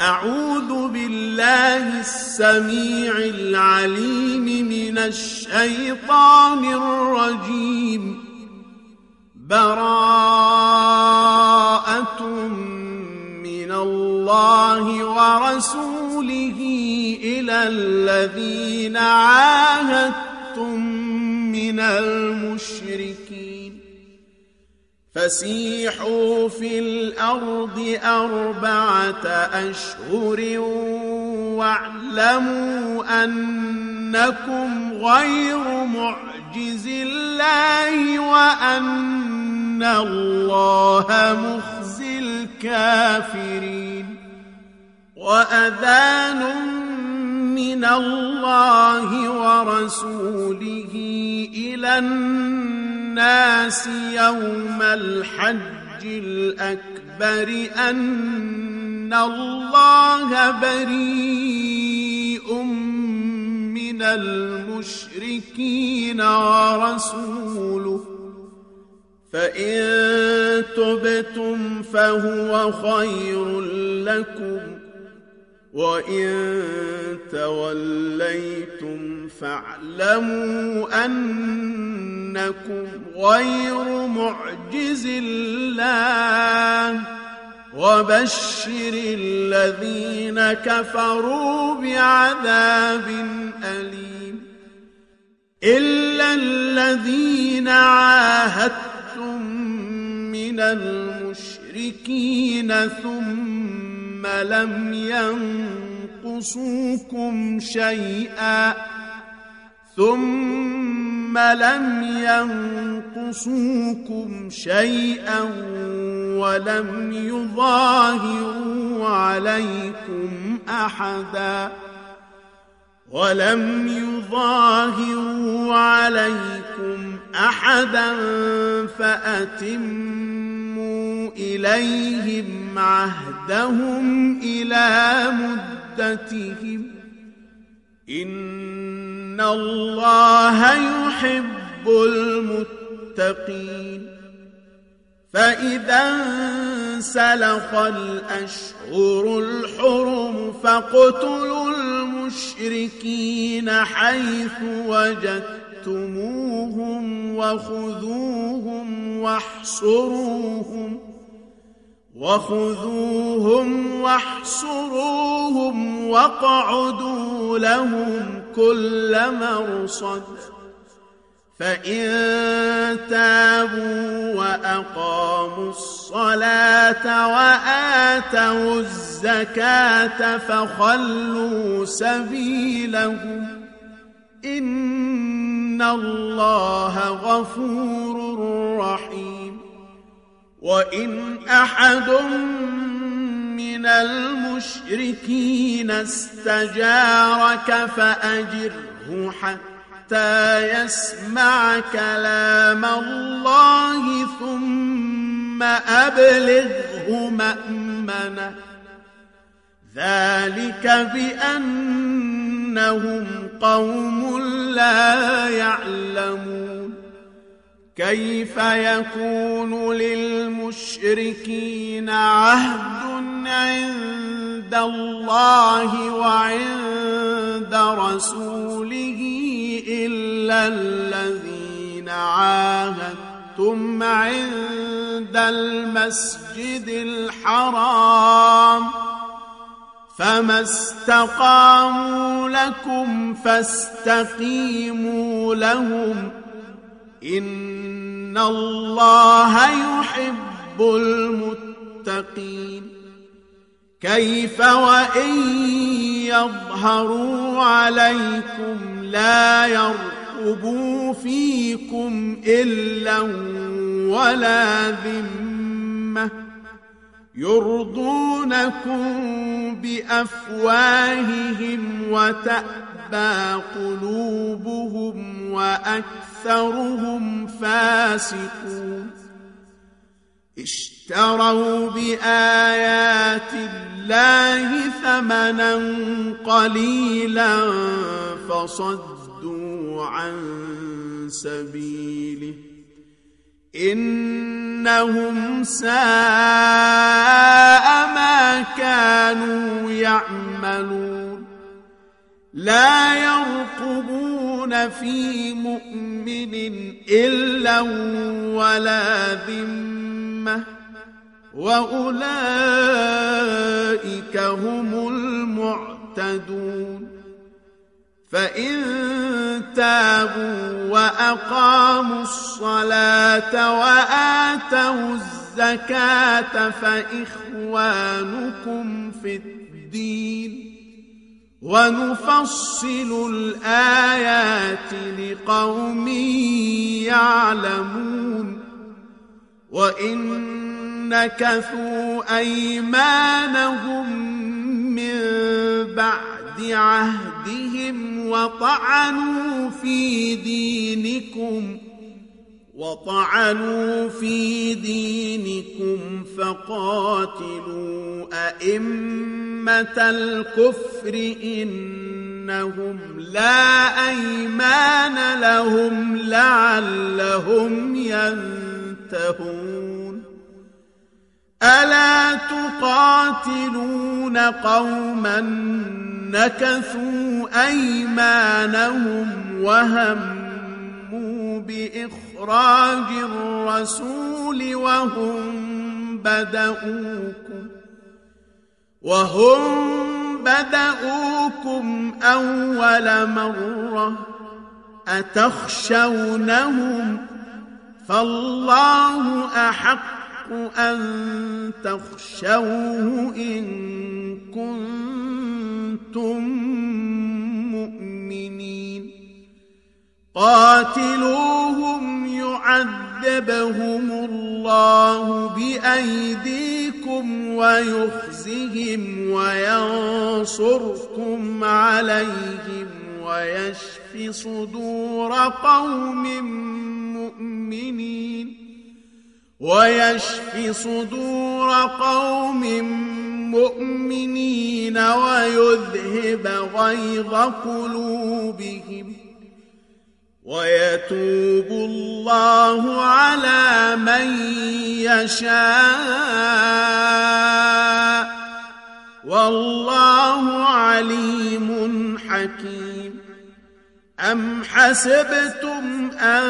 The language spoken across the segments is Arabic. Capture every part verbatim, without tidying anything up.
أعوذ بالله السميع العليم من الشيطان الرجيم. براءة من الله ورسوله إلى الذين عاهدتم من المشركين فسيحوا في الأرض أربعة أشهر واعلموا أنكم غير معجز الله وأن الله مخزي الكافرين. وأذان من الله ورسوله إلى الناس يوم الحج الأكبر أن الله بريء من المشركين ورسوله فإن تبتم فهو خير لكم وإن توليتم فاعلموا أنكم غير معجز الله وبشر الذين كفروا بعذاب أليم. إلا الذين عاهدتم من المشركين ثم لم ينقصوكم شيئا ثم لم ينقصوكم شيئا ولم يظاهروا عليكم أحدا ولم يظاهروا عليكم أحدا فأتموا إليهم عهدهم إلى مدتهم إن الله يحب المتقين. فإذا انسلخ الأشهر الحرم فاقتلوا المشركين حيث وجدتموهم وخذوهم واحصروهم وخذوهم واحصروهم واقعدوا لهم كل مرصد فإن تابوا وأقاموا الصلاة وآتوا الزكاة فخلوا سبيلهم إن الله غفور رحيم. وإن أحد من المشركين استجارك فأجره حتى يسمع كلام الله ثم أبلغه مأمنه ذلك بأنهم قوم لا يعلمون. كيف يكون للمشركين عهد عند الله وعند رسوله إلا الذين عاهدتم عند المسجد الحرام فما استقاموا لكم فاستقيموا لهم إن الله يحب المتقين. كيف وإن يظهروا عليكم لا يرقبوا فيكم إلا ولا ذمة يرضونكم بأفواههم وتأبى قلوبهم وأكثرهم فاسقون. اشتروا بآيات الله ثمنا قليلا فصدوا عن سبيله إنهم ساء ما كانوا يعملون لا يرقبون في مؤمن إلا ولا ذمة وأولئك هم المعتدون فإن تابوا وأقاموا الصلاة وآتوا الزكاة فإخوانكم في الدين ونفصل الآيات لقوم يعلمون وإن نكثوا أيمانهم من بعد عهدهم وطعنوا في دينكم وطعنوا في دينكم فقاتلوا أئمة الكفر إنهم لا أيمان لهم لعلهم ينتهون ألا تقاتلون قوما نكثوا أيمانهم وهموا بإخراج الرسول وهم بدؤوكم وهم بدؤوكم أول مرة أتخشونهم فالله أحق أن تخشوه إن كنتم مؤمنين قاتلوهم يعذبهم الله بأيديكم ويخزهم وينصركم عليهم ويشف صدور قوم مؤمنين ويشف صدور قوم مؤمنين ويذهب غيظ قلوبهم ويتوب الله على من يشاء والله عليم حكيم أم حسبتم أن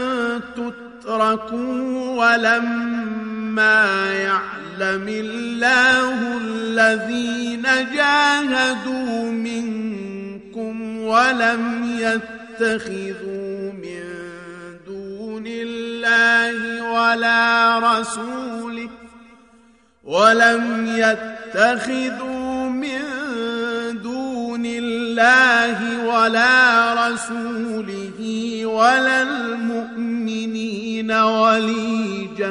تتركوا ولما يعلم الله الذين جاهدوا منكم ولم يتخذوا من دون الله ولا رسوله ولم يتخذوا من دون الله ولا رسوله ولا المؤمنين وليجة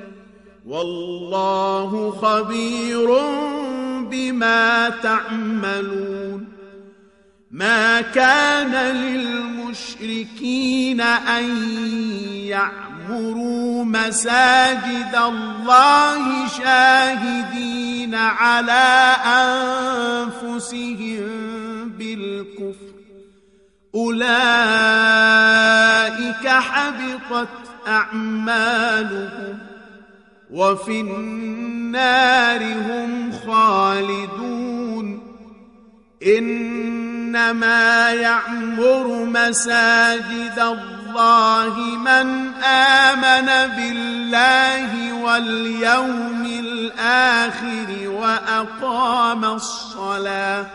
والله خبير بما تعملون ما كان للمشركين أن يعمروا مساجد الله شاهدين على أنفسهم بالكفر أولئك حبطت أعمالهم وفي النار هم خالدون إنما يعمر مساجد الله من آمن بالله واليوم الآخر وأقام الصلاة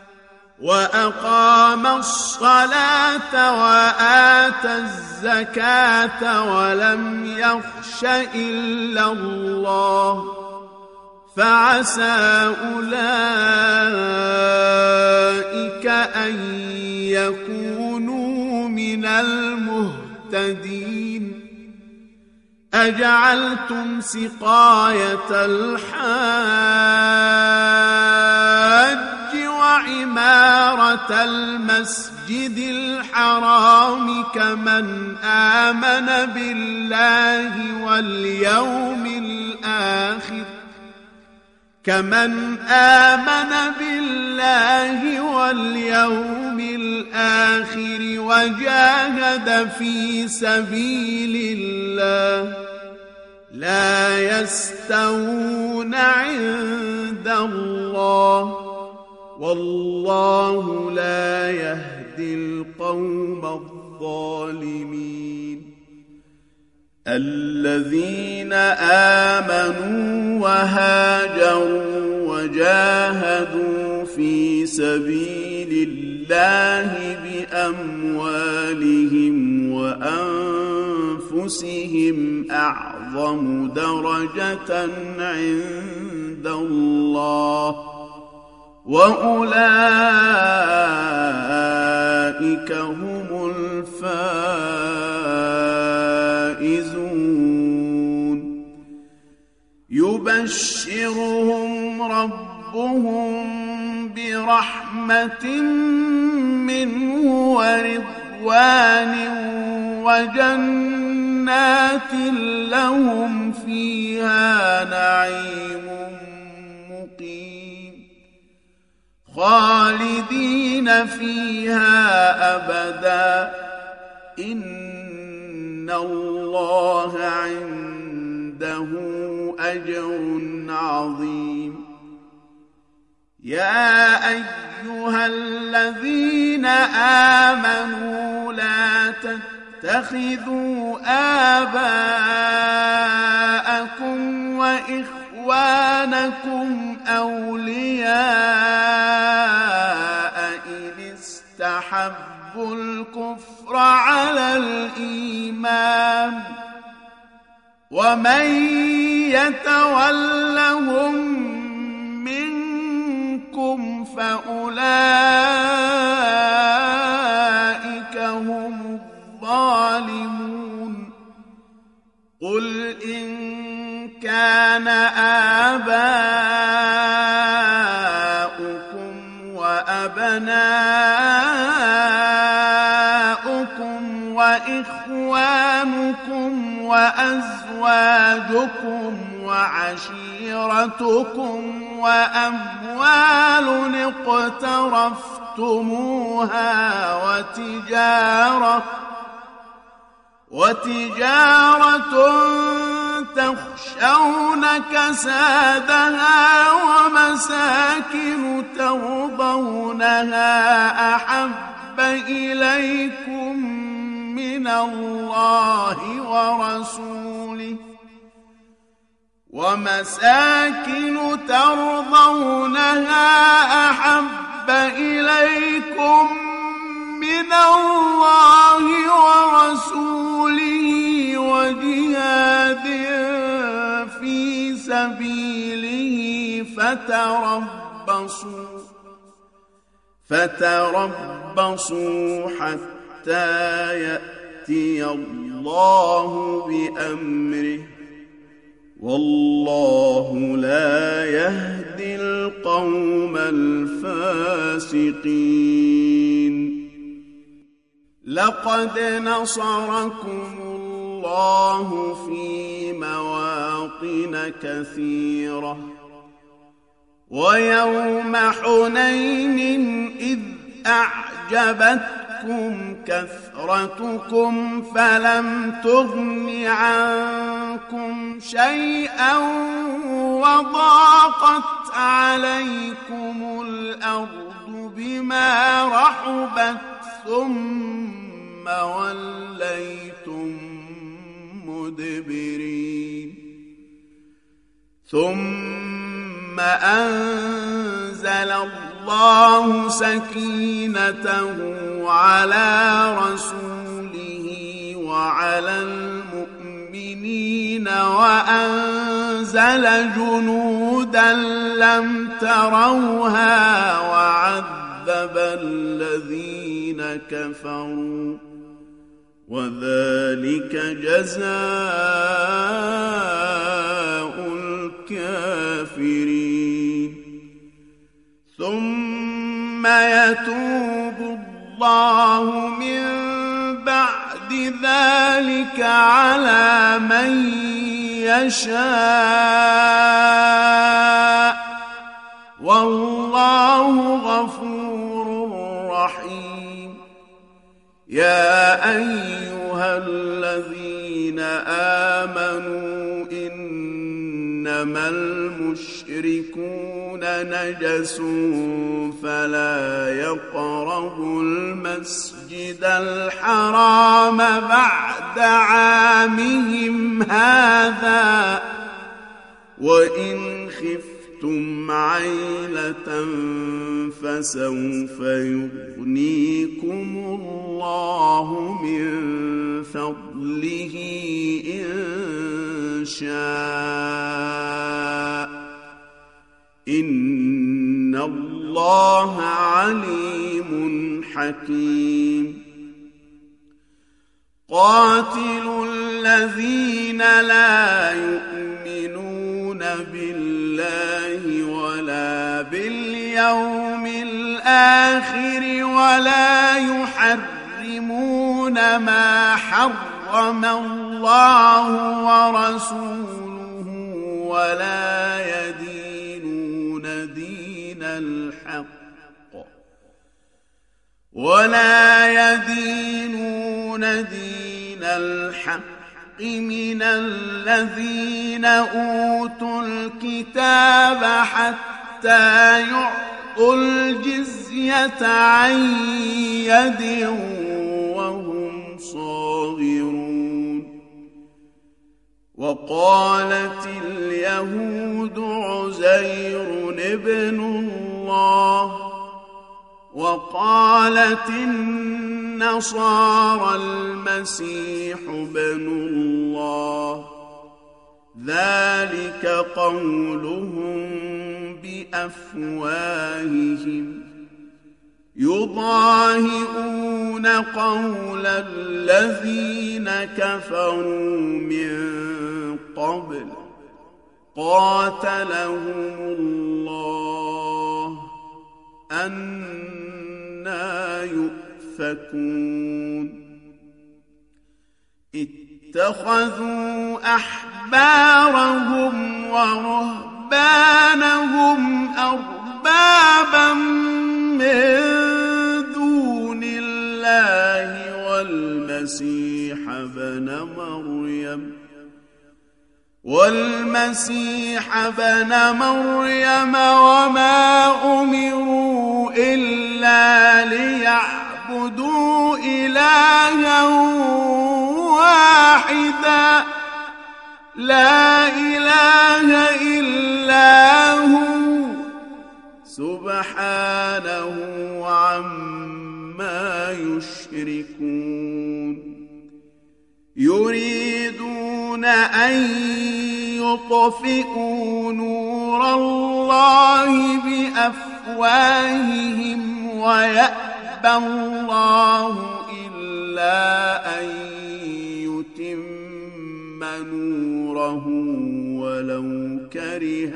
وأقام الصلاة وآتى الزكاة ولم يخش إلا الله فعسى أولئك أن يكونوا من المهتدين أجعلتم سقاية الحاج وعمارة المسجد الحرام كمن آمن بالله واليوم الآخر كمن آمن بالله واليوم الآخر وجاهد في سبيل الله لا يستوون عند الله والله لا يهدي القوم الظالمين الذين آمنوا وهاجروا وجاهدوا في سبيل الله بأموالهم وأنفسهم أعظم درجة عند الله وأولئك هم الفائزون يبشرهم ربهم برحمة منه ورضوان وجنات لهم فيها نعيم مقيم خالدين فيها أبدا إن الله عنده أجر عظيم يا أيها الذين آمنوا لا تتخذوا آباءكم وإخوانكم أولياء إن استحبوا الكفر على الإيمان ومن يتولهم منكم فأولئك هم الظالمون قل إن كان آباؤكم وأبناؤكم وإخوانكم وأزواجكم وعشيرتكم وأموال اقترفتموها وتجارة وتجارة تخشون كسادها ومساكن ترضونها أحب إليكم من الله ورسوله ومساكن ترضونها أحب إليكم من الله ورسوله وجهاد في سبيله فتربصوا فتربصوا حتى يأتي الله بأمره والله لا يهدي القوم الفاسقين لقد نصركم الله في مواطن كثيرة ويوم حنين إذ أعجبتكم كثرتكم فلم تغن عنكم شيئا وضاقت عليكم الأرض بما رحبت ثم وليتم مدبرين ثم أنزل الله سكينته على رسوله وعلى المؤمنين وأنزل جنودا لم تروها وعذب الذين كفروا وذلك جزاء الكافرين ثم يتوب الله من بعد ذلك على من يشاء والله غفور رحيم يا أيها الذين آمنوا إن إنما المشركون نجس فلا يقربوا المسجد الحرام بعد عامهم هذا وإن خفتم عيلة فسوف يغنيكم الله من فضله إن شاء إن الله عليم حكيم قاتلوا الذين لا يؤمنون بالله ولا باليوم الآخر ولا يحرمون ما حرم الله ورسوله ولا يدينون دين الحق ولا يدينون دين الحق من الذين أوتوا الكتاب حتى يعطوا الجزية عن يد وهم صاغرون وقالت اليهود عزير ابن الله وقالت النصارى المسيح ابن الله ذلك قولهم بأفواههم يضاهئون قول الذين كفروا من قبل قاتلهم الله أنى يؤفكون اتخذوا أحبارهم ورهبانهم أربابا من دون الله والمسيح ابن مريم والمسيح ابن مريم وما أمروا إلا ليعبدوا إلها واحدا لا إله إلا هو سبحانه عما يشركون يريدون أن يطفئوا نور الله بأفواههم ويأبى الله إلا أن يتم نوره ولو كره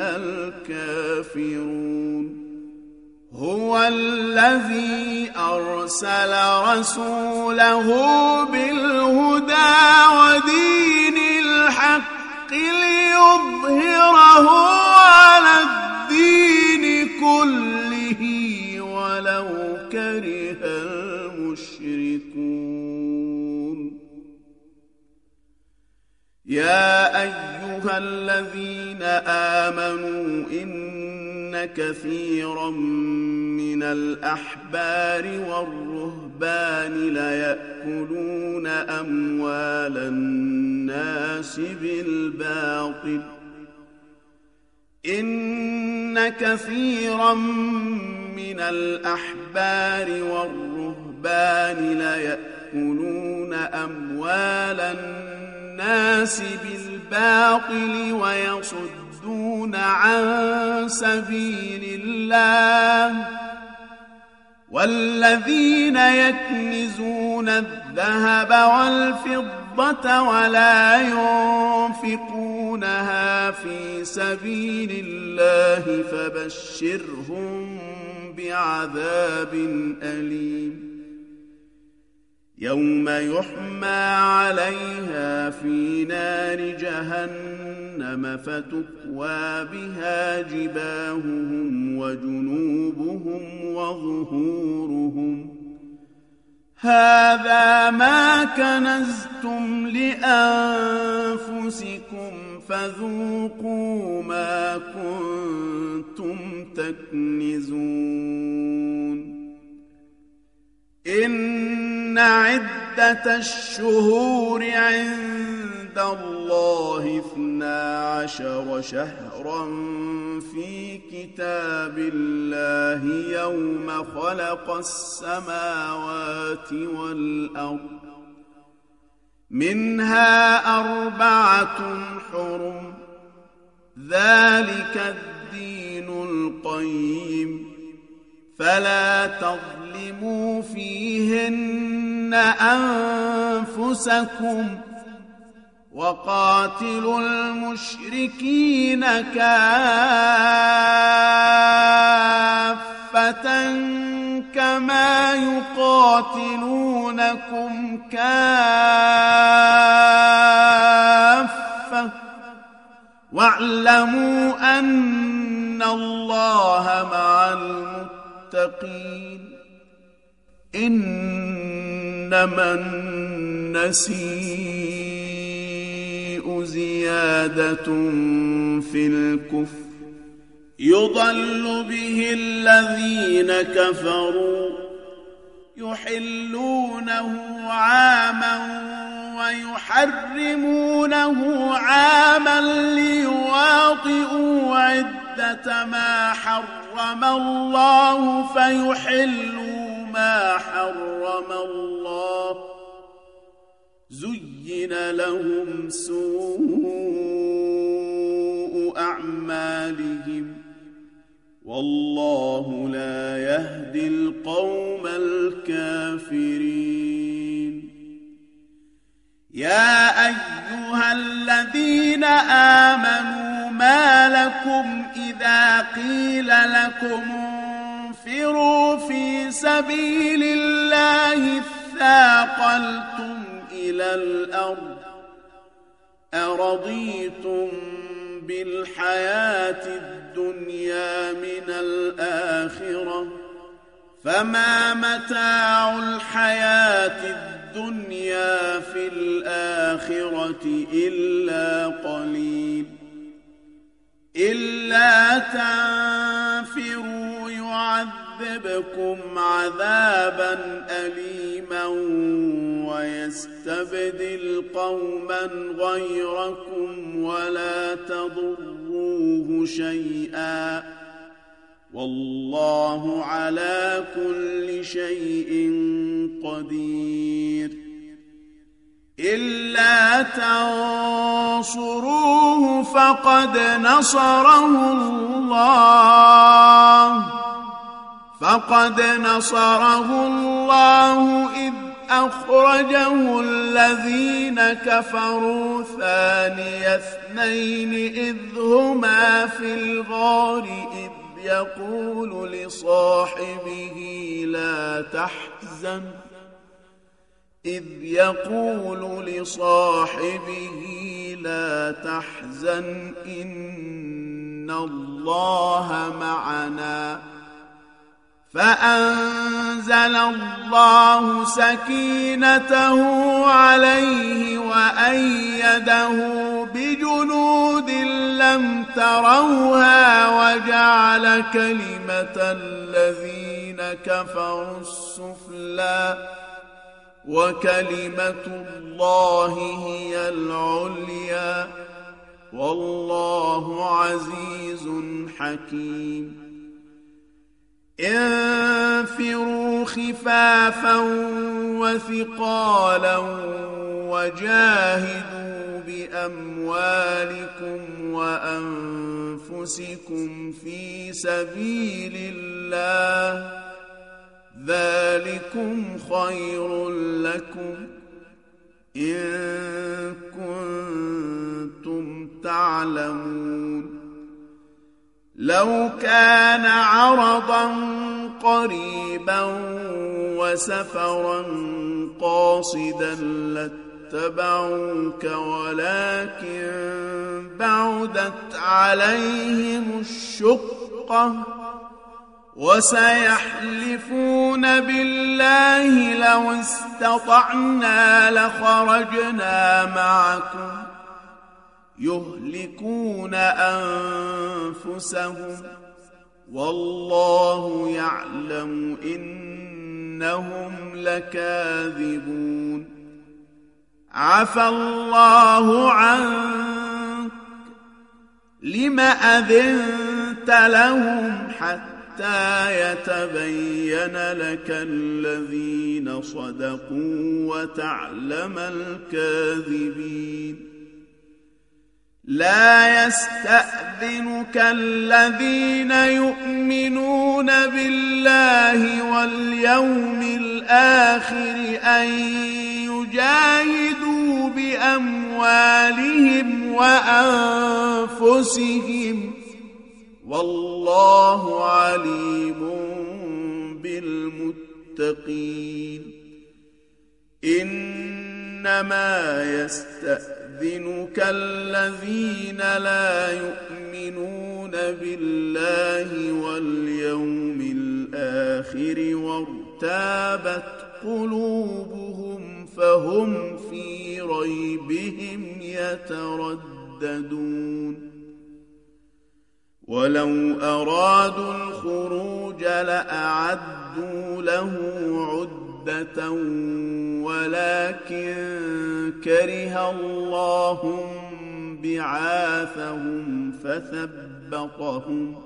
الكافرون هو الذي أرسل رسوله بالهدى ودين الحق ليظهره على الدين كله ولو كره المشركون يا أيها الذين آمنوا إن كثيرا من الأحبار والرهبان ليأكلون أموال الناس بالباطل إن كثيرا من الأحبار والرهبان ليأكلون أموال الناس بالباطل ويصدون عن سبيل الله والذين يكنزون الذهب والفضة ولا ينفقونها في سبيل الله فبشرهم بعذاب أليم يوم يحمى عليها في نار جهنم فتكوى بها جباههم وجنوبهم وظهورهم هذا ما كنزتم لأنفسكم فذوقوا ما كنتم تكنزون. إن عدة الشهور عند الله اثنا عشر شهرا في كتاب الله يوم خلق السماوات والأرض منها أربعة حرم ذلك الدين القيم فلا تظلموا فيهن أنفسكم وقاتلوا المشركين كافة كما يقاتلونكم كافة واعلموا أن الله مع المتقين. إنما النسيء زيادة في الكفر يضل به الذين كفروا يحلونه عاما ويحرمونه عاما ليواطئوا عدة ما حرم الله فيحلوا ما حرم الله. زين لهم سوء أعمالهم والله لا يهدي القوم الكافرين. يا أيها الذين آمنوا ما لكم إذا قيل لكم انفروا في سبيل الله اثاقلتم إلى الأرض أرضيتم بالحياة الدنيا من الآخرة فما متاع الحياة الدنيا في الآخرة إلا قليل. إلا تنفروا يعذبكم عذابا أليما ويستبدل قوما غيركم ولا تضروه شيئا والله على كل شيء قدير. إلا تنصروه فقد نصره الله فقد نصره الله إذ أخرجه الذين كفروا ثاني اثنين إذ هما في الغار إذ يقول لصاحبه لا تحزن إذ يقول لصاحبه لا تحزن إن الله معنا فأنزل الله سكينته عليه وأيده بجنود لم تروها وجعل كلمة الذين كفروا السفلى وكلمة الله هي العليا والله عزيز حكيم. انفروا خفافا وثقالا وجاهدوا بأموالكم وأنفسكم في سبيل الله ذلكم خير لكم إن كنتم تعلمون. لو كان عرضا قريبا وسفرا قاصدا لاتبعوك ولكن بعدت عليهم الشقة وسيحلفون بالله لو استطعنا لخرجنا معكم يهلكون أنفسهم والله يعلم إنهم لكاذبون. عفى الله عنك لم أذنت لهم حتى يتبين لك الذين صدقوا وتعلم الكاذبين. لا يستأذنك الذين يؤمنون بالله واليوم الآخر أن يجاهدوا بأموالهم وأنفسهم والله عليم بالمتقين. إنما يستأذنك الذين لا يؤمنون بالله واليوم الآخر وارتابت قلوبهم فهم في ريبهم يترددون. ولو أرادوا الخروج لأعدوا له عدة ولكن كره الله بعاثهم فثبطهم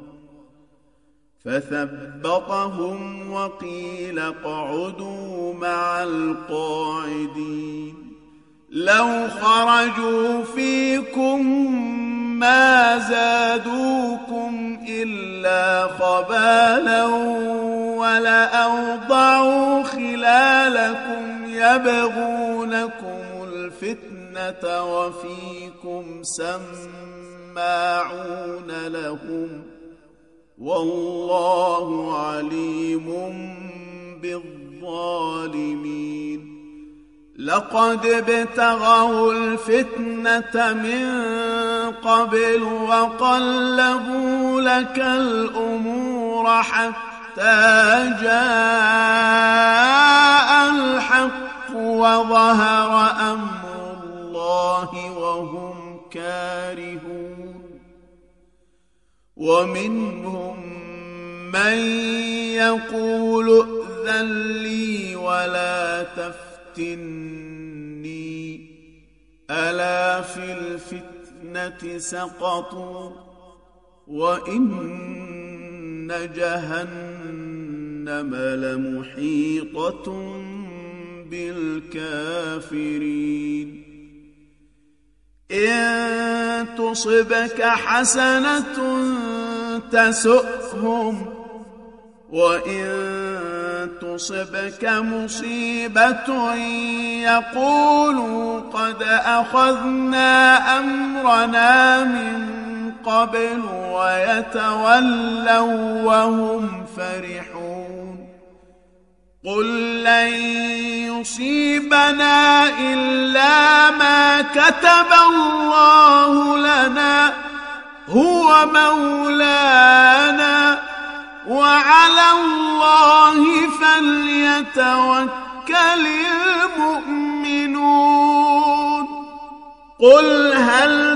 فثبطهم وقيل اقعدوا مع القاعدين. لو خرجوا فيكم ما زادوكم إلا خبالا ولأوضعوا خلالكم يبغونكم الفتنة وفيكم سماعون لهم والله عليم بالظالمين. لقد ابتغوا الفتنة من قبل وقلبوا لك الأمور حتى جاء الحق وظهر أمر الله وهم كارهون. ومنهم من يقول ائذن لي ولا تفتني ألا في الفتنة سقطوا وإن جهنم لمحيطة بالكافرين. إن تصبك حسنة تسؤهم وإن تصبك مصيبة يقولوا قد أخذنا أمرنا من قبل ويتولوا وهم فرحون. قل لن يصيبنا إلا ما كتب الله لنا هو مولانا وعلى الله فليتوكل المؤمنون. قل هل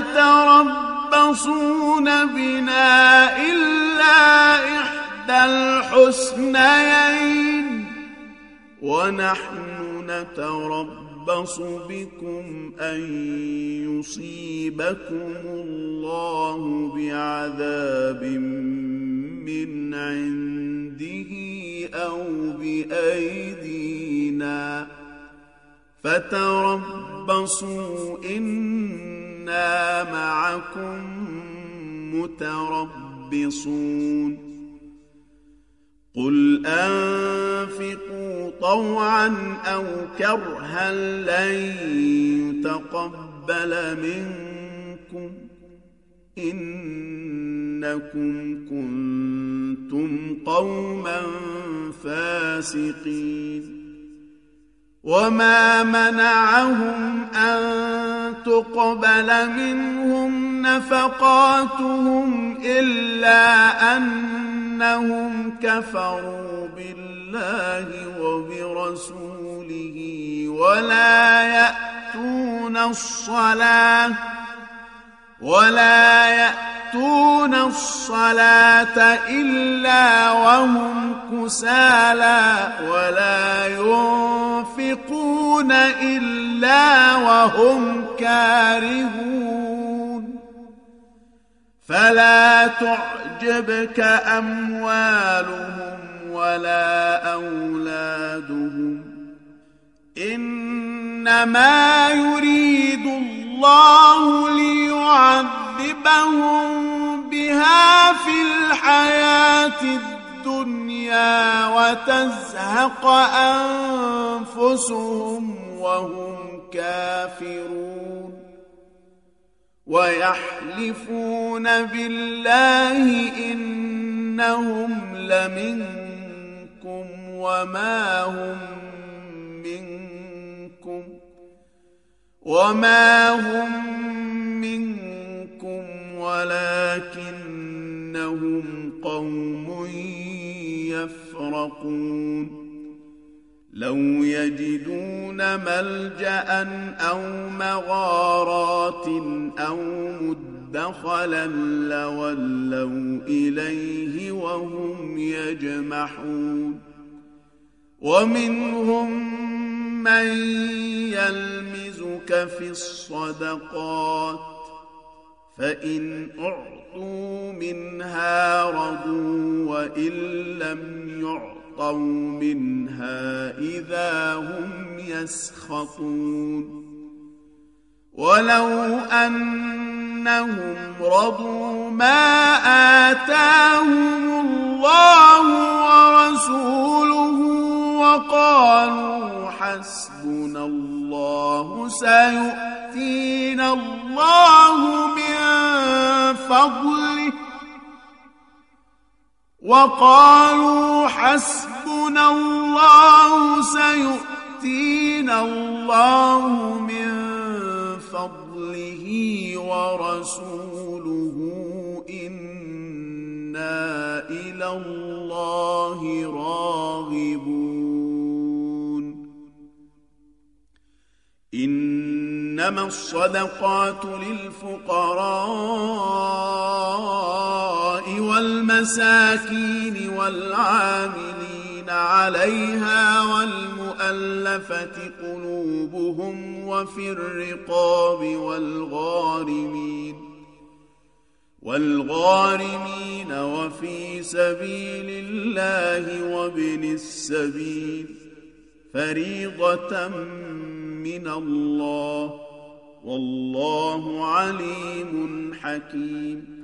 تربصون بنا إلا إحدى الحسنيين ونحن نتربص بكم أن يصيبكم الله بعذاب من عنده أو بأيدينا فتربصوا إنا معكم متربصون. قل أنفقوا طوعا أو كرها لن يتقبل منكم إنكم كنتم قوما فاسقين. وما منعهم أن تقبل منهم نفقاتهم إلا أنهم كفروا بالله وبرسوله ولا يأتون الصلاة ولا يأتون الصلاة إلا وهم كسالى ولا ينفقون إلا وهم كارهون فلا تعجبك أموالهم ولا أولادهم إنما يريد الله ليعذبهم بها في الحياة الدنيا وتزهق أنفسهم وهم كافرون ويحلفون بالله إنهم لمنكم وما هم منكم وما هم منكم ولكنهم قوم يفرقون لو يجدون ملجأ أو مغارات أو مدخلا لولوا إليه وهم يجمحون ومنهم من يلمزك في الصدقات فإن أعطوا منها رضوا وإن لم يعطوا منها إذا هم يسخطون ولو أنهم رضوا ما آتاهم الله ورسوله وقالوا حسبنا الله سيؤتينا الله من فضله وقالوا حسبنا الله سيؤتينا الله من فضله ورسوله إنا إلى الله راغبون إنما الصدقات للفقراء والمساكين والعاملين عليها والمؤلفة قلوبهم وفي الرقاب والغارمين والغارمين وفي سبيل الله وابن السبيل فريضة من الله والله عليم حكيم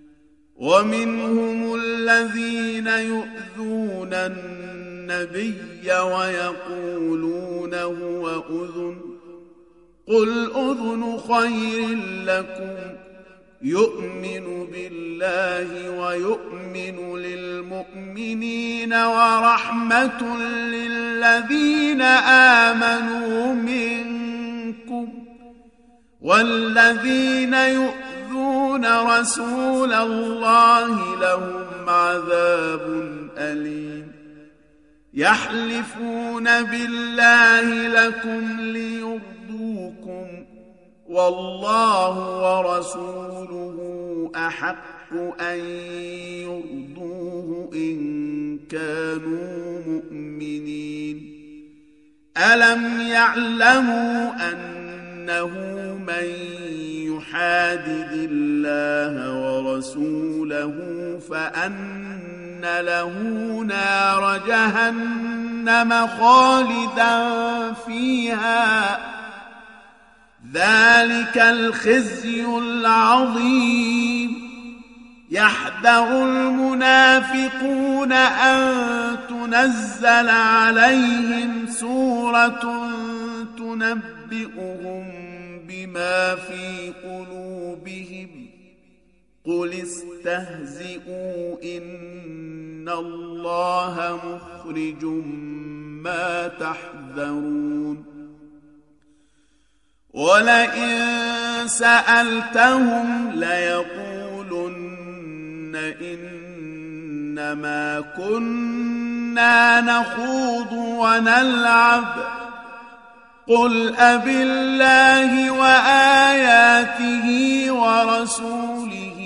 ومنهم الذين يؤذون النبي ويقولون هو أذن قل أذن خير لكم يؤمن بالله ويؤمن للمؤمنين ورحمة للذين آمنوا منكم والذين يؤذون رسول الله لهم عذاب أليم يحلفون بالله لكم ليرضوكم والله ورسوله أحق أن يرضوه إن كانوا مؤمنين ألم يعلموا أنه من يحادد الله ورسوله فأن له نار جهنم خالدا فيها ذلك الخزي العظيم يحذر المنافقون أن تنزل عليهم سورة تنبئهم بما في قلوبهم قل استهزئوا إن الله مخرج ما تحذرون ولئن سألتهم ليقولن إنما كنا نخوض ونلعب قل أبالله وآياته ورسوله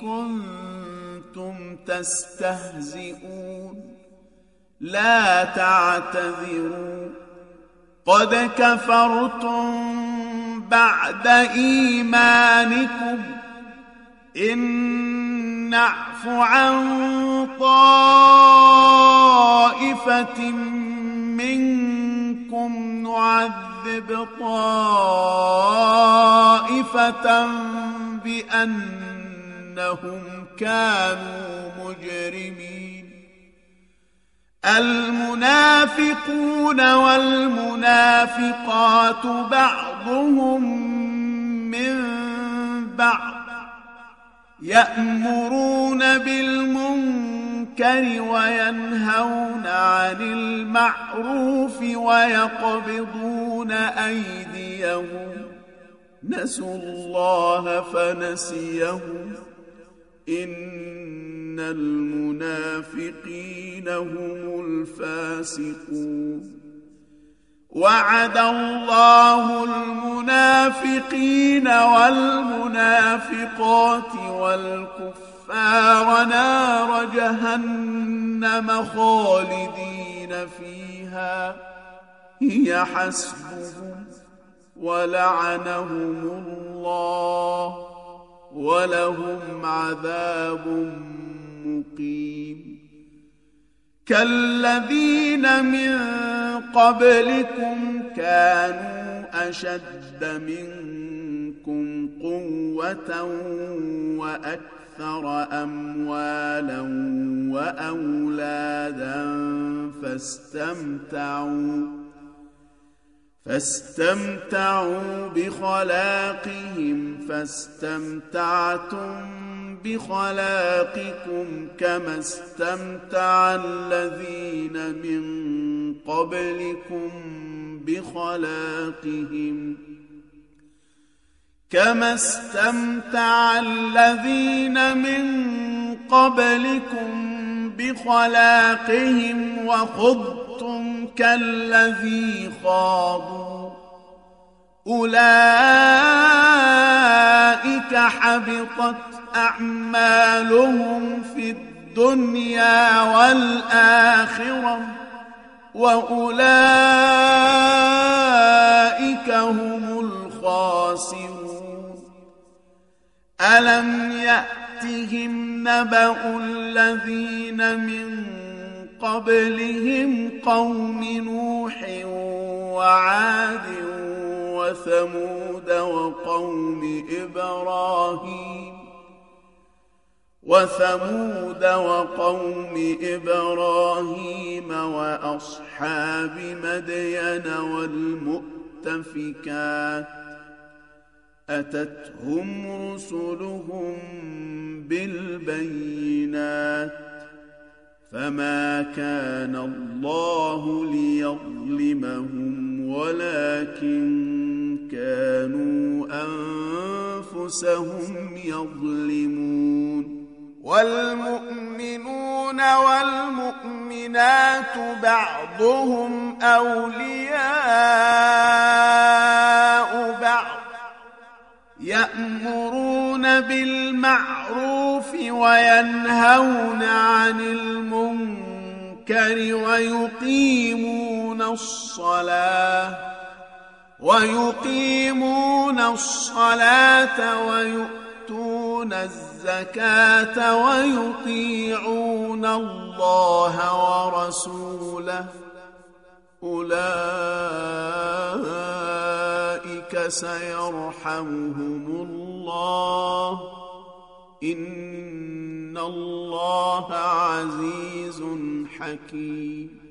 كنتم تستهزئون لا تعتذروا قد كفرتم بعد إيمانكم إن نعف عن طائفة منكم نعذب طائفة بأنهم كانوا مجرمين المنافقون والمنافقات بعضهم من بعض يأمرون بالمنكر وينهون عن المعروف ويقبضون أيديهم نسوا الله فنسيهم إن المنافقين هم الفاسقون وعد الله المنافقين والمنافقات والكفار نار جهنم خالدين فيها هي حسبهم ولعنهم الله ولهم عذاب مقيم كالذين من قبلكم كانوا أشد منكم قوة وأكثر أموالا وأولادا فاستمتعوا فاستمتعوا بخلاقهم فاستمتعتم بخلاقكم كما استمتع الذين من قبلكم بخلاقهم كما استمتع الذين من قبلكم بخلاقهم وخضتم كالذي خاضوا أولئك حبطت أعمالهم في الدنيا والآخرة وأولئك هم الخاسرون ألم يأتهم نبأ الذين من قبلهم قوم نوح وعاد وثمود وقوم إبراهيم وثمود وقوم إبراهيم وأصحاب مدين والمؤتفكات أتتهم رسلهم بالبينات فما كان الله ليظلمهم ولكن كانوا أنفسهم يظلمون والمؤمنون والمؤمنات بعضهم أولياء بعض يأمرون بالمعروف وينهون عن المنكر ويقيمون الصلاة ويقيمون الصلاة ويؤتون الزكاة ويطيعون الله ورسوله أولئك سيرحمهم الله إن الله عزيز حكيم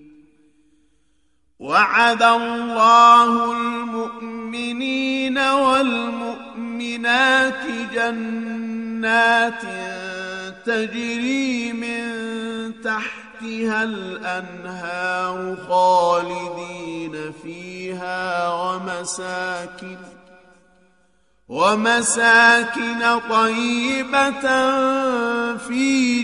وعد الله المؤمنين والمؤمنات جنات تجري من تحتها الأنهار خالدين فيها ومساكن ومساكن طيبة في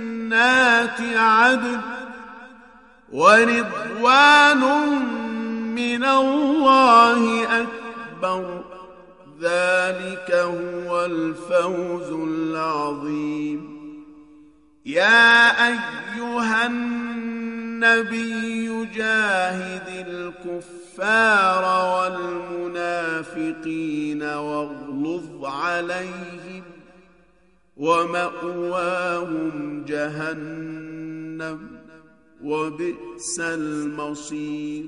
جنات عدن ورضوان من الله أكبر ذلك هو الفوز العظيم. يا أيها النبي جاهد الكفار والمنافقين واغلظ عليهم ومأواهم جهنم وبئس المصير.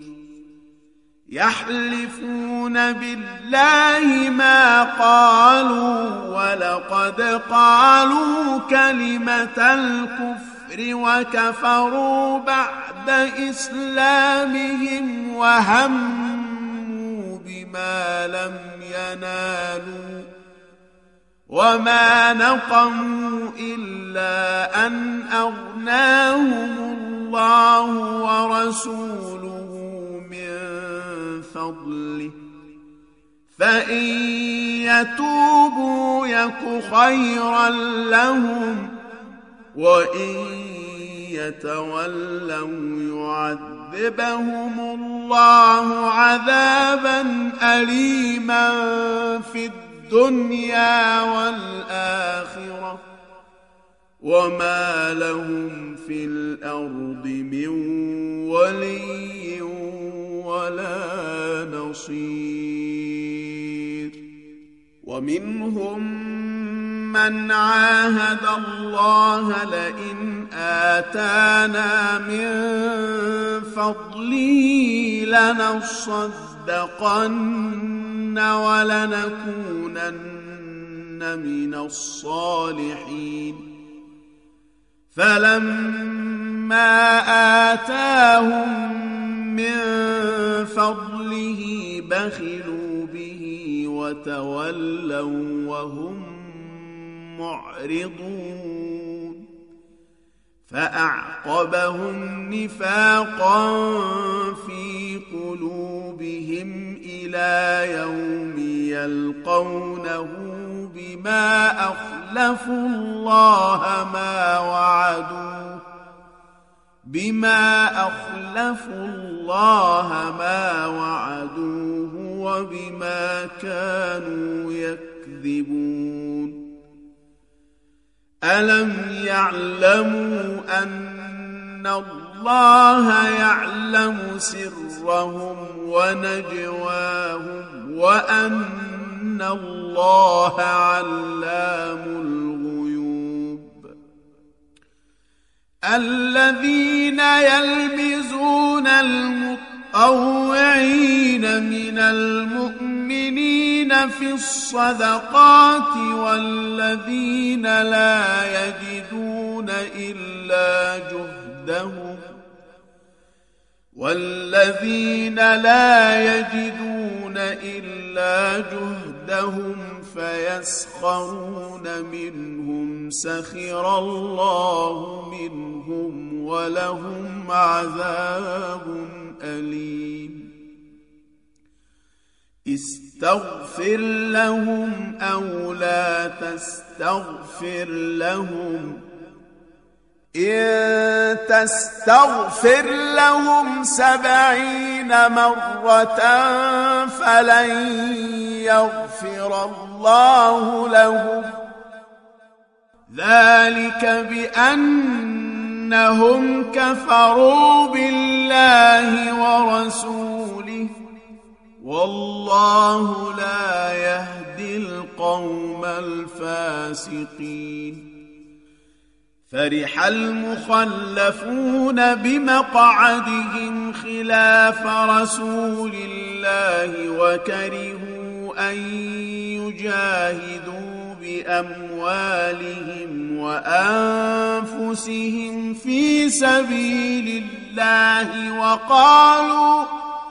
يحلفون بالله ما قالوا ولقد قالوا كلمة الكفر وكفروا بعد إسلامهم وهموا بما لم ينالوا وما نقموا إلا أن أغناهم الله ورسوله من فضله فإن يتوبوا يك خيرا لهم وإن يتولوا يعذبهم الله عذابا أليما في الدنيا والآخرة وما لهم في الأرض من ولي ولا نصير. ومنهم من عاهد الله لئن آتانا من فضله لنصدقن ولنكونن من الصالحين فلما آتاهم من فضله بخلوا به وتولوا وهم معرضون فأعقبهم نفاقا في قلوبهم إلى يوم يلقونه بما أخلفوا الله ما وعدوه بما أخلفوا الله ما وعدوه وبما كانوا يكذبون. ألم يعلموا أن الله يعلم سرهم ونجواهم وأن الله علام الغيوب. الذين يلمزون المطوعين من المؤمنين في الصدقات والذين لا يجدون إلا جهدهم والذين لا يجدون إلا جهدهم فيسخرون منهم سخر الله منهم ولهم عذاب أليم. استغفر لهم أو لا تستغفر لهم إن تستغفر لهم سبعين مرة فلن يغفر الله لهم ذلك بأنهم كفروا بالله ورسوله والله لا يهدي القوم الفاسقين. فرح المخلفون بمقعدهم خلاف رسول الله وكرهوا أن يجاهدوا بأموالهم وأنفسهم في سبيل الله وقالوا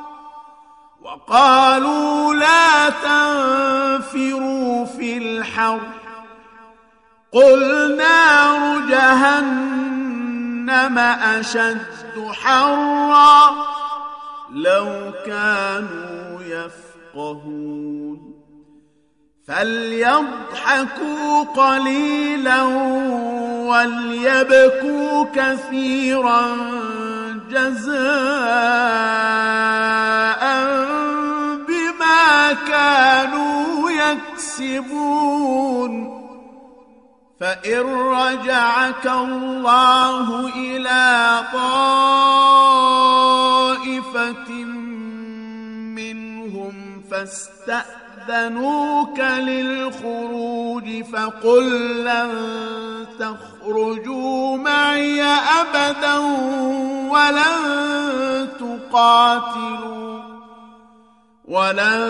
وقالوا لا تنفروا في الحر قل نار جهنم أشد حرا لو كانوا يفقهون. فليضحكوا قليلا وليبكوا كثيرا جزاء يكسبون فإن رجعك الله إلى طائفة منهم فاستأذنوك للخروج فقل لن تخرجوا معي أبدا ولن تقاتلوا ولن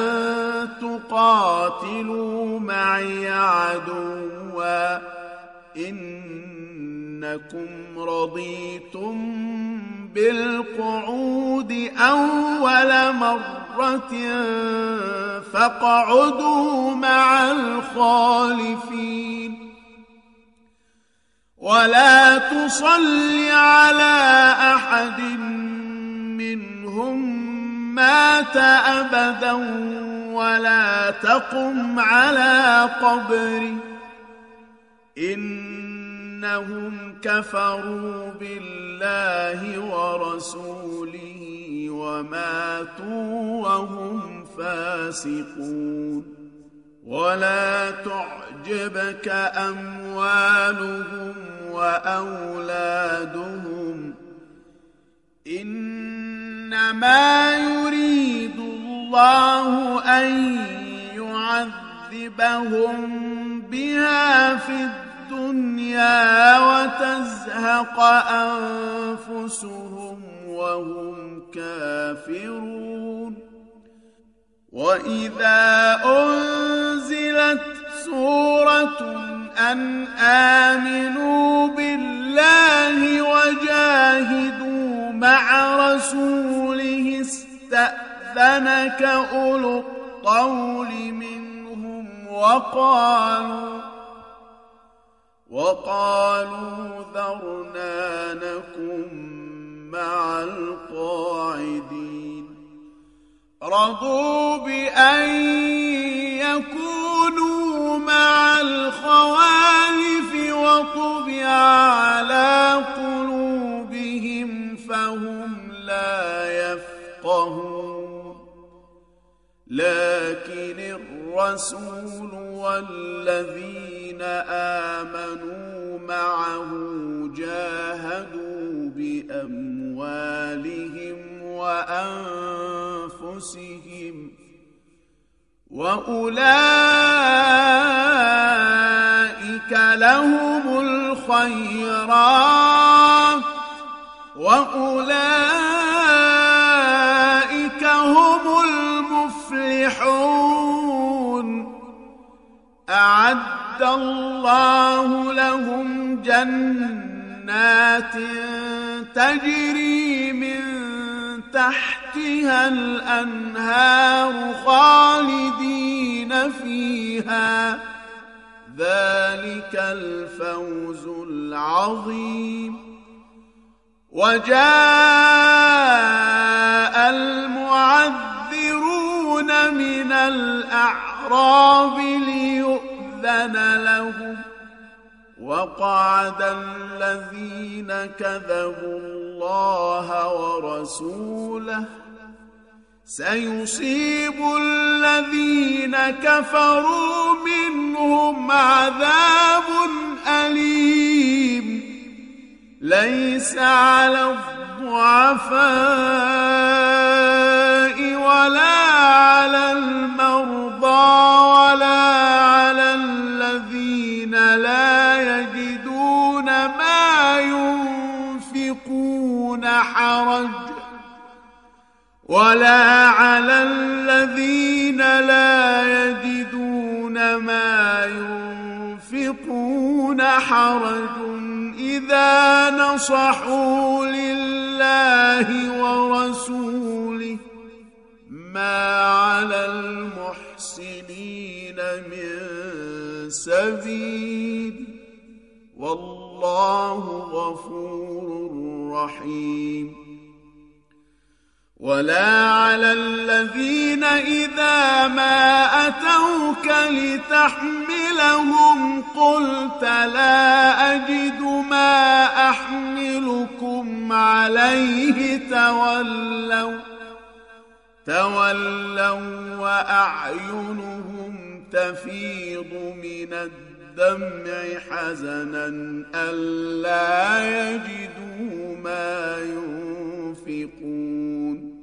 تقاتلوا معي عدوا إنكم رضيتم بالقعود أول مرة فاقعدوا مع الخالفين ولا تصل على أحد منهم مات أبدا ولا تقم على قبره إنهم كفروا بالله ورسوله وماتوا وهم فاسقون ولا تعجبك أموالهم وأولادهم إنما يريد الله أن يعذبهم بها في الدنيا وتزهق أنفسهم وهم كافرون وإذا أنزلت سورة أن آمنوا بالله وجاهدوا مع رسوله استأذنك أولو الطول منهم وقالوا وقالوا ذرنا نكن مع القاعدين رضوا بأن يكونوا مع الخوالف وطبع على قلوبهم فهم لا يفقهون لكن الرسول والذين آمنوا معه جاهدوا بأموالهم وأنفسهم وأولئك لهم الخيرات وأولئك هم المفلحون أعد الله لهم جنات تجري من تحتها الأنهار خالدين فيها ذلك الفوز العظيم وجاء المعذرون من الأعراب ليؤذن لهم وقعد الذين كذبوا الله ورسوله سيصيب الذين كفروا منهم عذاب أليم ليس على الضعفاء ولا على المرضى ولا على الذين لا يجدون ما ينفقون حرج ولا على الذين لا يجدون ما ينفقون حرج إذا نصحوا لله ورسوله ما على المحسنين من سبيل والله غفور رحيم ولا على الذين إذا ما أتوك لتحملهم قلت لا أجد ما أحملكم عليه تولوا تولوا وأعينهم تفيض من الدمع حزنا ألا يجدوا ما ينفقون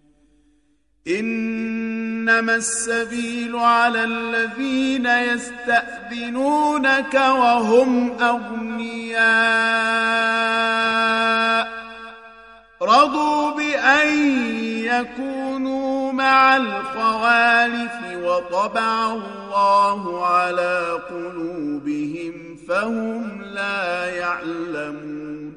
إنما السبيل على الذين يستأذنونك وهم أغنياء رضوا بأن يكونوا مع الخوالف وطبع الله على قلوبهم فهم لا يعلمون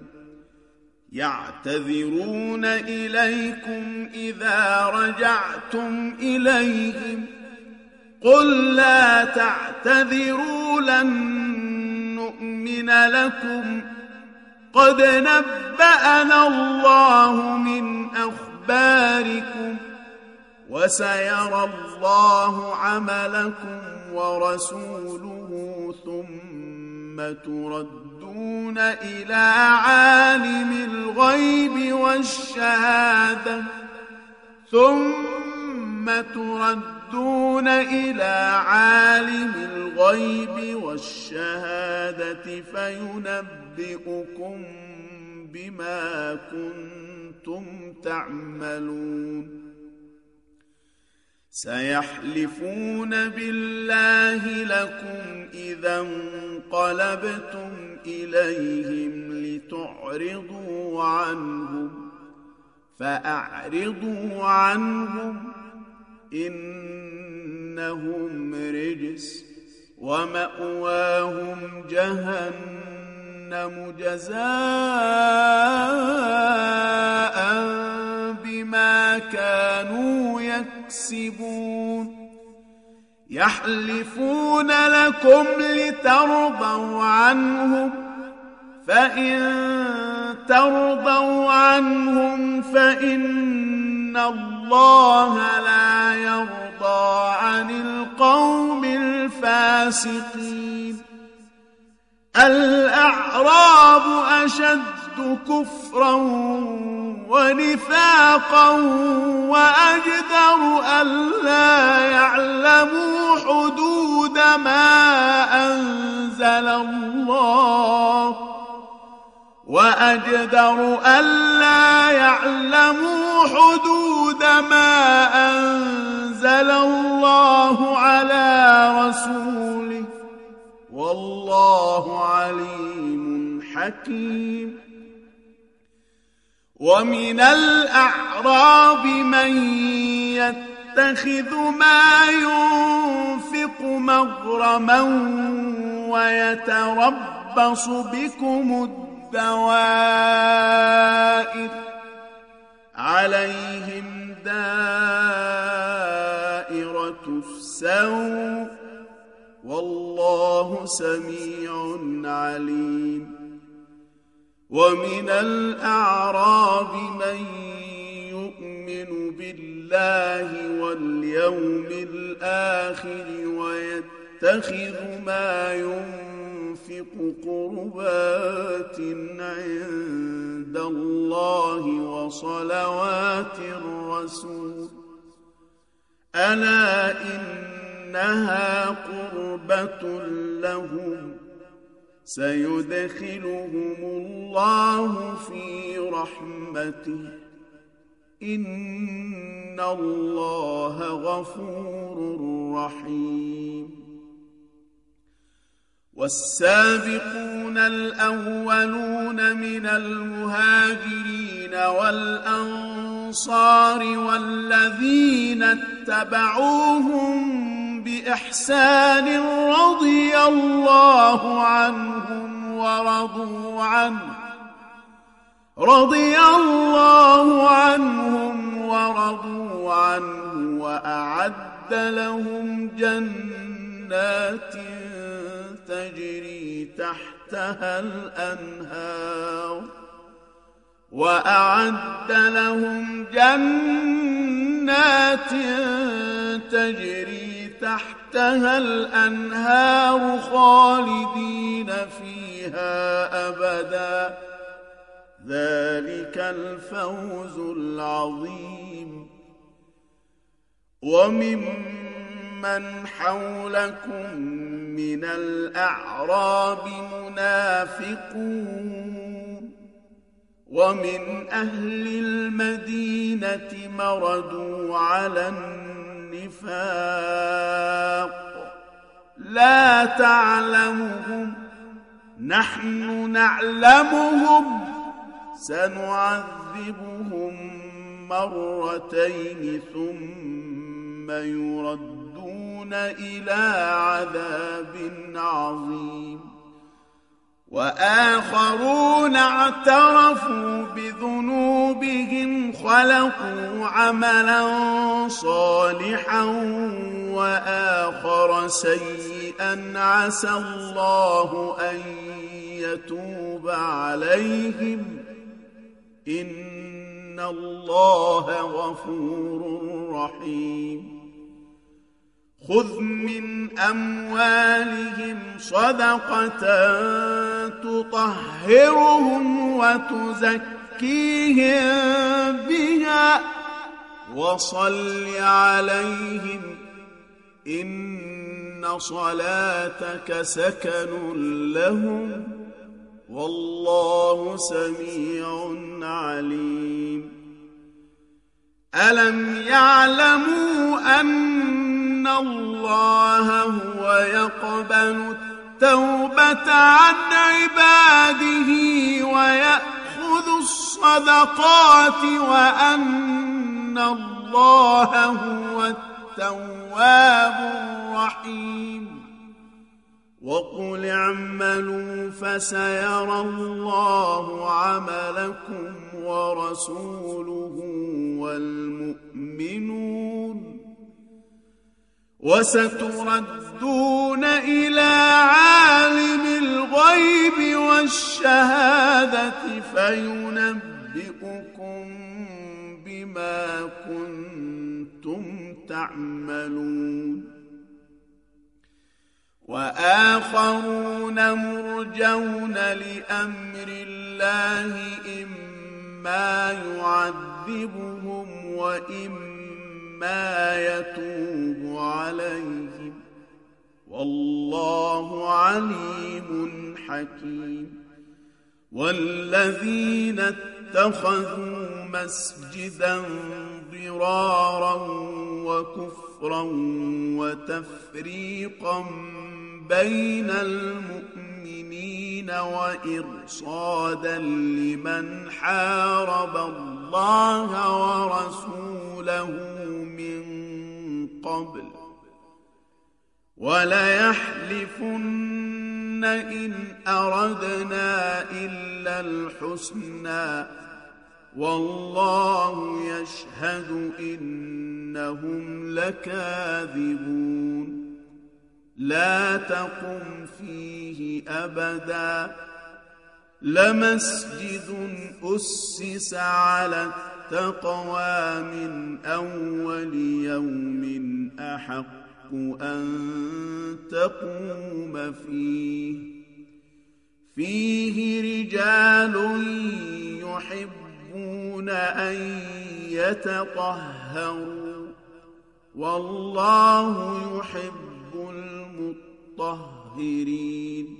يعتذرون إليكم إذا رجعتم إليهم قل لا تعتذروا لن نؤمن لكم قد نبأنا الله من أخباركم وسيرى الله عملكم ورسوله ثم تردون إلى عالم الغيب والشهادة ثم تردون إلى عالم الغيب والشهادة فينبئكم بما كنتم تعملون سيحلفون بالله لكم إذا انقلبتم إليهم لتعرضوا عنهم فأعرضوا عنهم إنهم رجس ومأواهم جهنم جزاء بما كانوا يكسبون يحلفون لكم لترضوا عنهم فإن ترضوا عنهم فإن الله لا يرضى عن القوم الفاسقين الأعراب أشد كفرا ونفاقا وأجدر ألا يعلموا حدود ما أنزل الله وأجدر ألا يعلموا حدود ما أنزل الله على رسوله والله عليم حكيم ومن الأعراب من يتخذ ما ينفق مغرما ويتربص بكم الدوائر عليهم دائرة السوء والله سميع عليم ومن الأعراب من يؤمن بالله واليوم الآخر ويتخذ ما ينفق قربات عند الله وصلوات الرسول ألا إنها قربة لهم سيدخلهم الله في رحمته إن الله غفور رحيم والسابقون الأولون من المهاجرين والأنصار والذين اتبعوهم بإحسان رضي الله عنهم ورضوا عنه رضي الله عنهم ورضوا عنه وأعد لهم جنات تجري تحتها الأنهار وأعد لهم جنات تجري تحتها الأنهار خالدين فيها أبدا ذلك الفوز العظيم وممن من حولكم من الأعراب منافقون ومن أهل المدينة مردوا على النفاق لا تعلمهم نحن نعلمهم سنعذبهم مرتين ثم يردون إلى عذاب عظيم وآخرون اعترفوا بذنوبهم خلقوا عملا صالحا وآخر سيئا عسى الله أن يتوب عليهم إن الله غفور رحيم خذ من أموالهم صدقة تطهرهم وتزكيهم بها وصل عليهم إن صلاتك سكن لهم والله سميع عليم ألم يعلموا أن الله هو يقبل التوبة عن عباده ويأخذ الصدقات وأن الله هو التواب الرحيم وقل اعملوا فسيرى الله عملكم ورسوله والمؤمنون وستردون إلى عالم الغيب والشهادة فينبئكم بما كنتم تعملون وآخرون مرجون لأمر الله إما يعذبهم وإما يتوب عليهم والله عليم حكيم والذين اتخذوا مسجدا ضرارا وكفرا وتفريقا بين المؤمنين وإرصادا لمن حارب الله ورسوله من قبل وليحلفن إن أردنا إلا الحسنى والله يشهد إنهم لكاذبون لا تقم فيه أبدا لمسجد أسس على التقوى من أول يوم أحق أن تقوم فيه فيه رجال يحبون أن يتطهروا والله يحب المطهرين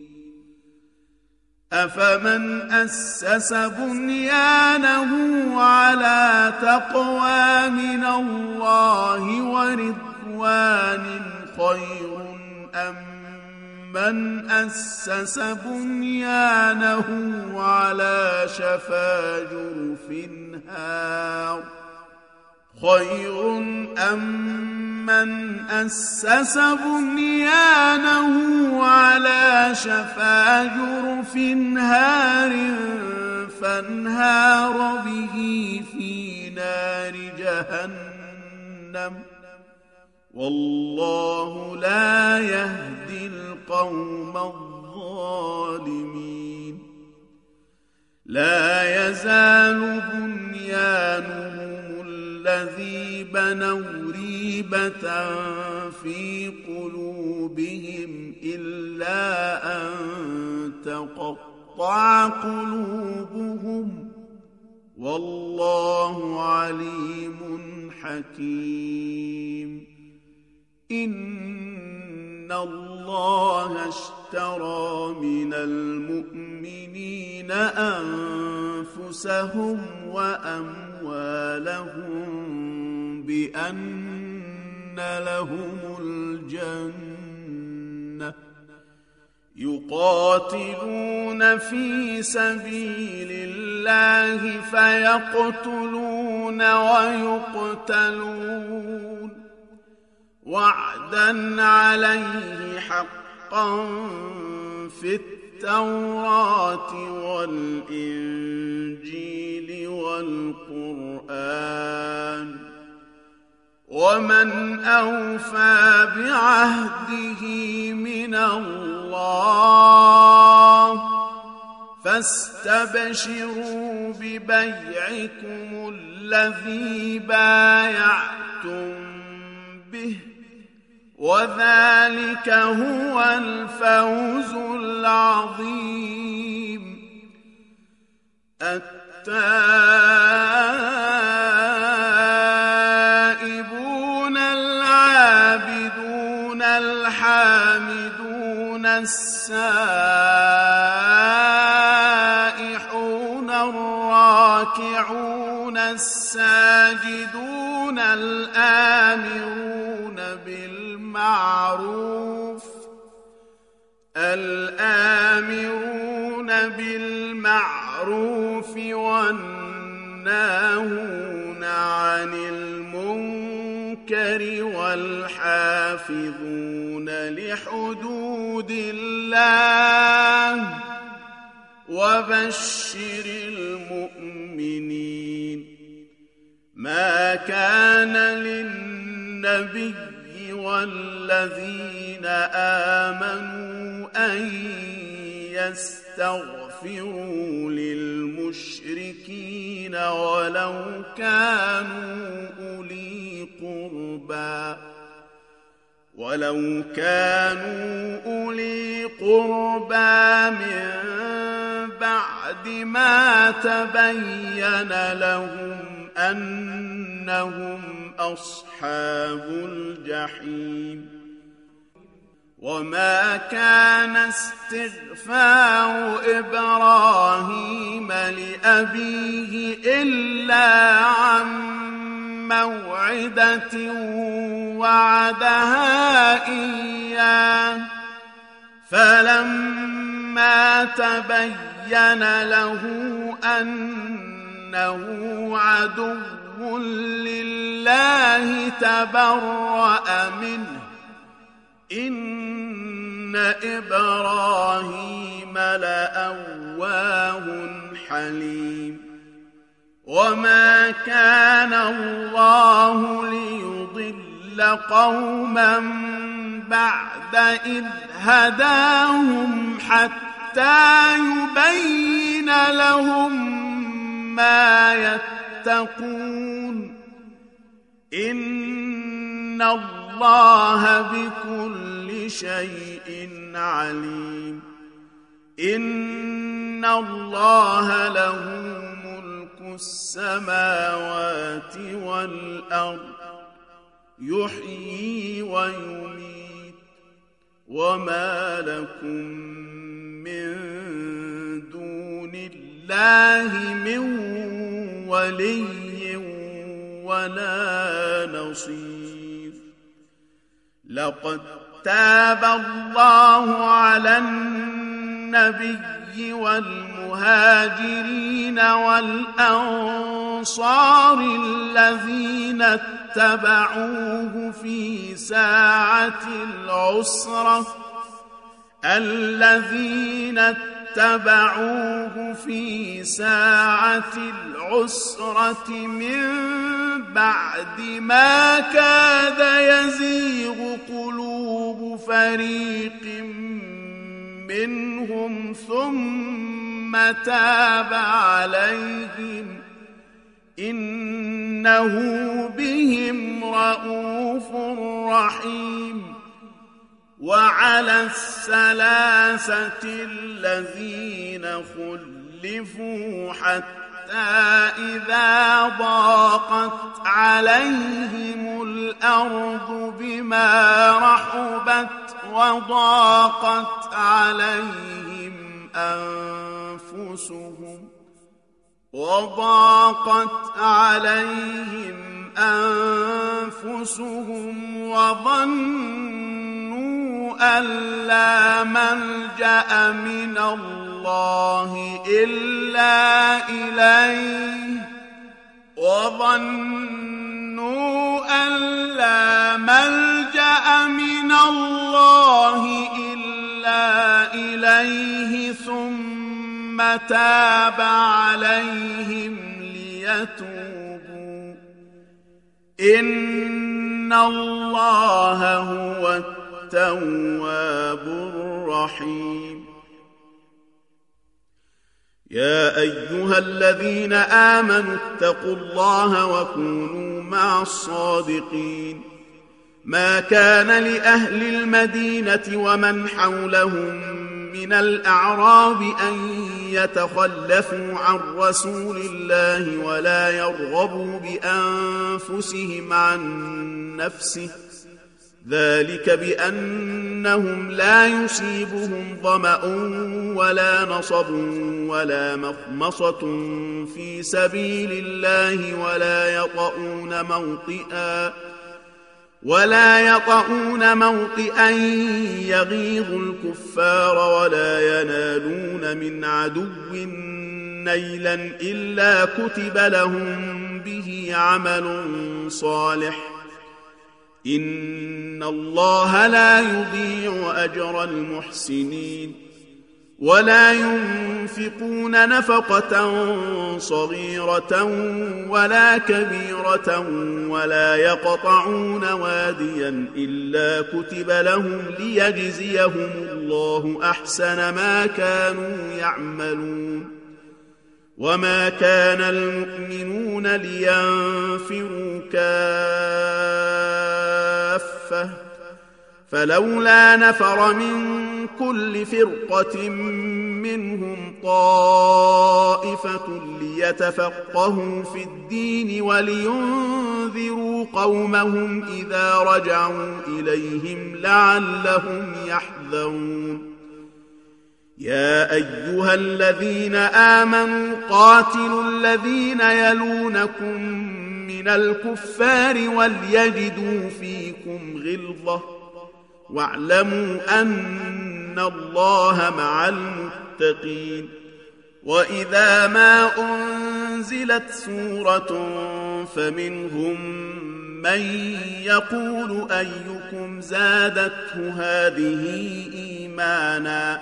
أفمن أسس بنيانه على تقوى من الله ورضوان خير أم من أسس بنيانه على شفا جرف هار خير أم من أسس بنيانه على شفا جرف هار فانهار به في نار جهنم والله لا يهدي القوم الظالمين لا يزال بنيانهم الذي بنوا ريبة في قلوبهم إلا أن تقطع قلوبهم والله عليم حكيم إن الله اشترى من المؤمنين أنفسهم وأموالهم بأن لهم الجنة يقاتلون في سبيل الله فيقتلون ويقتلون وعدا عليه حقا في التوراة والإنجيل والقرآن ومن أوفى بعهده من الله فاستبشروا ببيعكم الذي بايعتم به وذلك هو الفوز العظيم. التائبون العابدون الحامدون السائحون الراكعون الساجدون الآمرون بالمعروف الآمرون بالمعروف والناهون عن المنكر والحافظون لحدود الله وبشر المؤمنين. ما كان للنبي والذين آمنوا أن يستغفروا للمشركين ولو كانوا أولي قربى ولو كانوا أولي قربى من بعد ما تبين لهم أنهم أصحاب الجحيم. وما كان استغفار إبراهيم لأبيه إلا عن موعدة وعدها إياه فلما تبين له أنه عدو لله تبرأ منه إن إبراهيم لأواه حليم. وما كان الله ليضل قوما بعد إذ هداهم حتى يبين لهم ما يتقون إن الله بكل شيء عليم. إن الله له ملك السماوات والأرض يحيي ويميت وما لكم من دون الله من ولي ولا نصير. لقد تاب الله على النبي والمهاجرين والأنصار الذين اتبعوه في ساعة العسرة الذين اتبعوه في ساعة العسرة من بعد ما كاد يزيغ قلوب فريق منهم ثم تاب عليهم إنه بهم رءوف رحيم. وعلى الثلاثة الذين خلفوا حتى إذا ضاقت عليهم الأرض بما رحبت وضاقت عليهم أنفسهم وضاقت عليهم أنفسهم وظنوا أن لا ملجأ من الله إلا إليه وظنوا أن لا ملجأ من الله إلا إليه ثم تاب عليهم ليتوبوا إن الله هو التواب الرحيم. يا أيها الذين آمنوا اتقوا الله وكونوا مع الصادقين. ما كان لأهل المدينة ومن حولهم من الأعراب أن يتخلفوا عن رسول الله ولا يرغبوا بأنفسهم عن نفسه، ذلك بأنهم لا يصيبهم ظمأ ولا نصب ولا مخمصة في سبيل الله ولا يطؤون موطئا ولا يطؤون موطئا يغيظ الكفار ولا ينالون من عدو نيلا إلا كتب لهم به عمل صالح، إن الله لا يضيع أجر المحسنين. ولا ينفقون نفقة صغيرة ولا كبيرة ولا يقطعون واديا إلا كتب لهم ليجزيهم الله أحسن ما كانوا يعملون. وما كان المؤمنون لينفروا كافة فلولا نفر من كل فرقة منهم طائفة ليتفقهوا في الدين ولينذروا قومهم إذا رجعوا إليهم لعلهم يحذرون. يا أيها الذين آمنوا قاتلوا الذين يلونكم من الكفار وليجدوا فيكم غلظة واعلموا أن الله مع المتقين. وإذا ما أنزلت سورة فمنهم من يقول أيكم زادته هذه إيمانا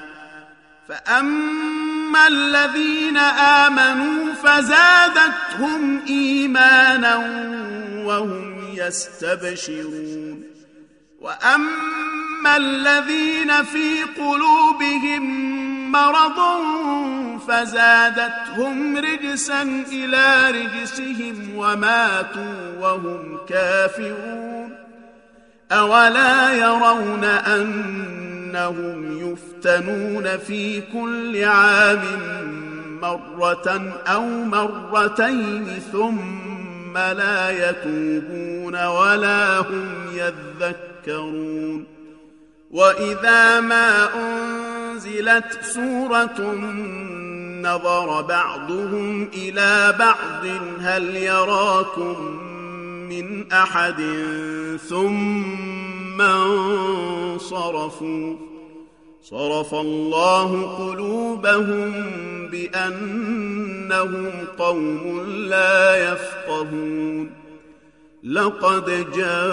فأما الذين آمنوا فزادتهم إيمانا وهم يستبشرون. وأما الذين في قلوبهم مرض فزادتهم رجسا إلى رجسهم وماتوا وهم كافرون. أولا يرون أنهم يفتنون في كل عام مرة أو مرتين ثم لا يتوبون ولا هم يذكرون. وإذا ما أنزلت سورة نظر بعضهم إلى بعض هل يراكم من أحد ثم انصرفوا صرف الله قلوبهم بأنهم قوم لا يفقهون. لقد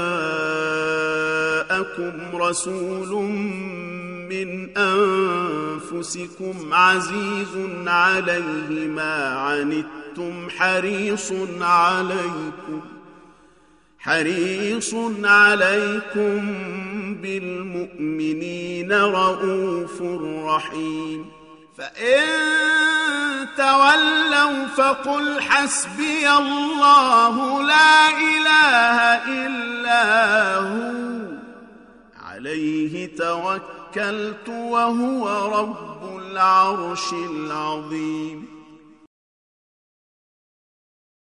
جاءكم رسول من أنفسكم عزيز عليه ما عنتم حريص عليكم حريص عليكم بالمؤمنين رؤوف رحيم. فإن تولوا فقل حسبي الله لا إله إلا هو عليه توكلت وهو رب العرش العظيم.